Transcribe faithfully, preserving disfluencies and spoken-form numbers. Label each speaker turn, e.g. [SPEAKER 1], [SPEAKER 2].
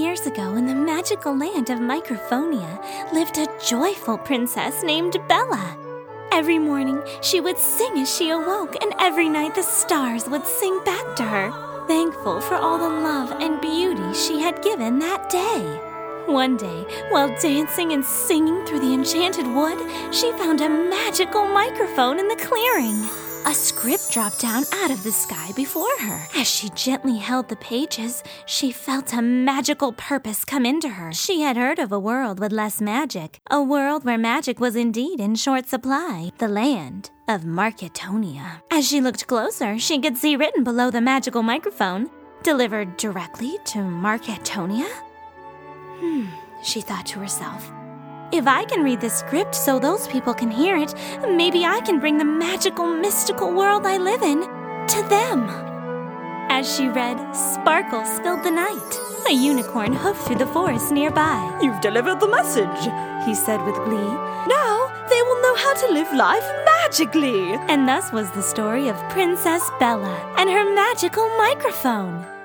[SPEAKER 1] years ago, in the magical land of Microphonia, lived a joyful princess named Bella. Every morning, she would sing as she awoke, and every night the stars would sing back to her, thankful for all the love and beauty she had given that day. One day, while dancing and singing through the enchanted wood, she found a magical microphone in the clearing. A script dropped down out of the sky before her. As she gently held the pages, she felt a magical purpose come into her. She had heard of a world with less magic, a world where magic was indeed in short supply, the land of Marketonia. As she looked closer, she could see written below the magical microphone, delivered directly to Marketonia. Hmm, she thought to herself. If I can read the script so those people can hear it, maybe I can bring the magical, mystical world I live in to them. As she read, sparkles filled the night. A unicorn hoofed through the forest nearby.
[SPEAKER 2] "You've delivered the message," he said with glee. "Now they will know how to live life magically."
[SPEAKER 1] And thus was the story of Princess Bella and her magical microphone.